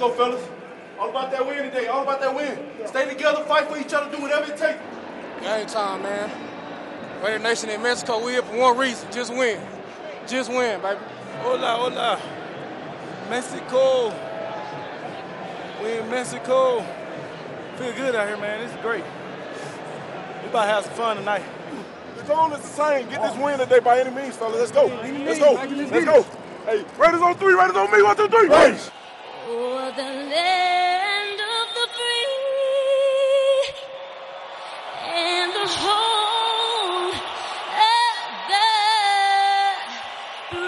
go, fellas. All about that win today. All about that win. Stay together, fight for each other, do whatever it takes. Game time, man. Raider Nation in Mexico, we here for one reason. Just win. Just win, baby. Hola, hola. Mexico. We in Mexico. Feel good out here, man. This is great. We about to have some fun tonight. The goal is the same. Get this win today by any means, fellas. Let's go. Let's go. Let's go. Hey, Raiders on 3. Raiders on me. 1, 2, 3. Raiders. Oh, the land of the free and the home of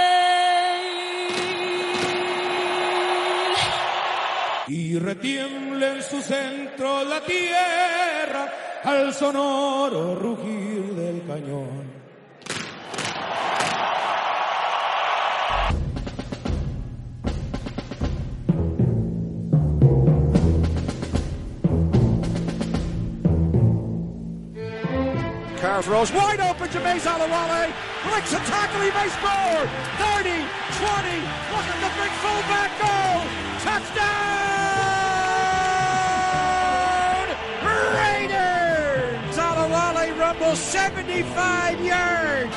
the brave. Y retiembla en su centro la tierra al sonoro rugir del cañón. Carr throws wide open to Mace Alawale. Breaks a tackle, he may score. 30, 20, look at the big fullback goal. Touchdown! Raiders! Alawale rumbles 75 yards.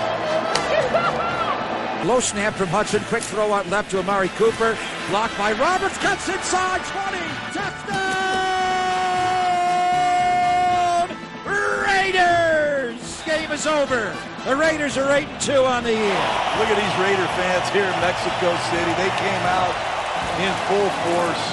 Low snap from Hudson. Quick throw out left to Amari Cooper. Blocked by Roberts. Cuts inside. 20. Touchdown! Raiders! Game is over. The Raiders are 8-2 on the year. Look at these Raider fans here in Mexico City. They came out in full force.